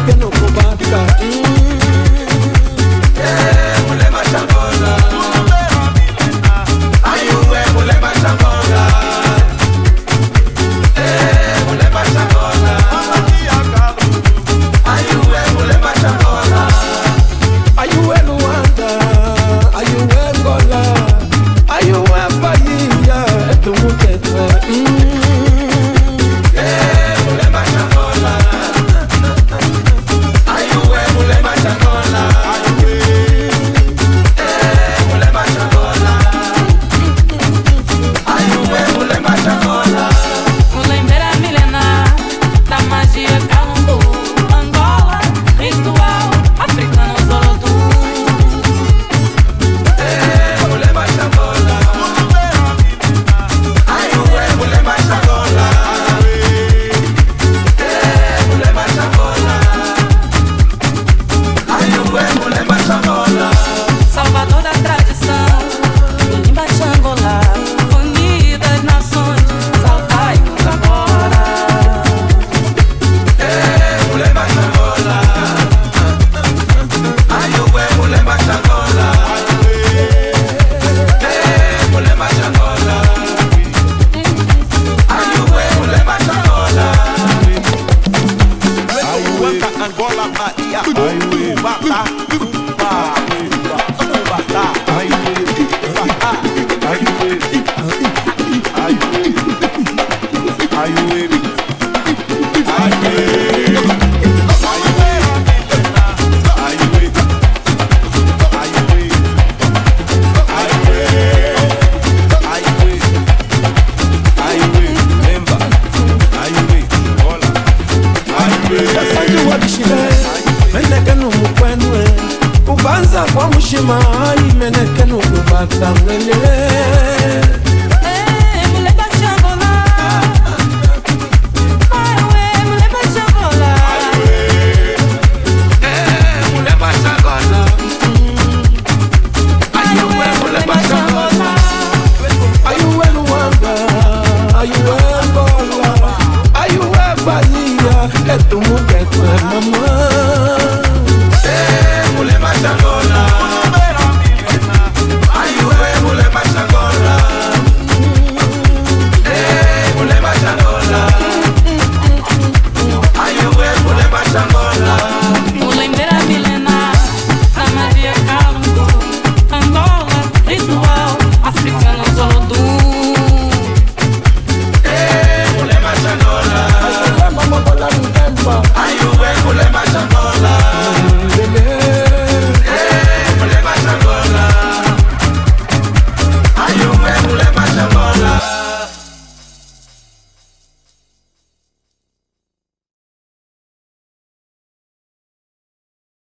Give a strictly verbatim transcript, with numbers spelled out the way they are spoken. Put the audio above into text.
que no kubata. Eh, mule machangola. Ayuwe mule machangola. Eh, mule machangola. Ayuwe mule machangola. Ayuwe Luanda, ayuwe Angola, ayuwe Bahia, etu muketwe. Eh, mule machangola. Ayuwe mule machangola. Eh, mule machangola. Ayuwe mule machangola. Mulembera milenar da magia Calumbu, Angola, ritual africano Zolodum. Eh, mule machangola. Ayuwe mule machangola. Eh, mule machangola. Ayuwe mule machangola. Salvador da tradição, Limba Angola, unidas nações, saltai-nos agora. Eh, mule machangola. Ayuwe mule machangola. Eh, mule machangola. Ayuwe mule machangola. Waka Angola, Bahia, Ubata, Uba, Ubata, Asante wabishile, meneke no mukwenwe, kubanza kwa mushima, ai meneke no kubata mwele. Eh, muleba Angola, aiwe, muleba Angola. Eh, mule machangola. Ayuwe mule machangola. Ayuwe Luanda, ayuwe Angola, ayuwe Bahia, etu muketwe mama.